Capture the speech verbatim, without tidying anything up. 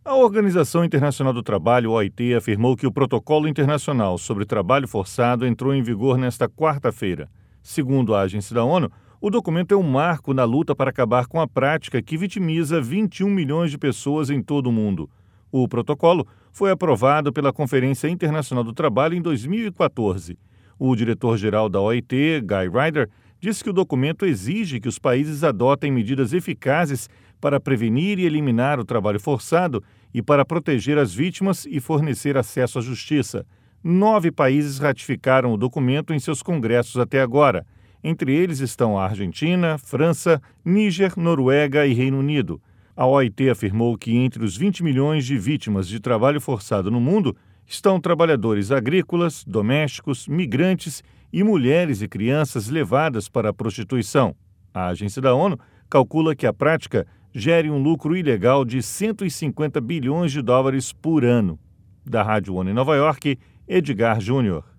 A Organização Internacional do Trabalho, O I T, afirmou que o Protocolo Internacional sobre Trabalho Forçado entrou em vigor nesta quarta-feira. Segundo a agência da ONU, o documento é um marco na luta para acabar com a prática que vitimiza vinte e um milhões de pessoas em todo o mundo. O protocolo foi aprovado pela Conferência Internacional do Trabalho em dois mil e quatorze. O diretor-geral da O I T, Guy Ryder, disse que o documento exige que os países adotem medidas eficazes para prevenir e eliminar o trabalho forçado e para proteger as vítimas e fornecer acesso à justiça. Nove países ratificaram o documento em seus congressos até agora. Entre eles estão a Argentina, França, Níger, Noruega e Reino Unido. A O I T afirmou que entre os vinte milhões de vítimas de trabalho forçado no mundo estão trabalhadores agrícolas, domésticos, migrantes e mulheres e crianças levadas para a prostituição. A agência da ONU calcula que a prática gere um lucro ilegal de cento e cinquenta bilhões de dólares por ano. Da Rádio ONU em Nova York, Edgar Júnior.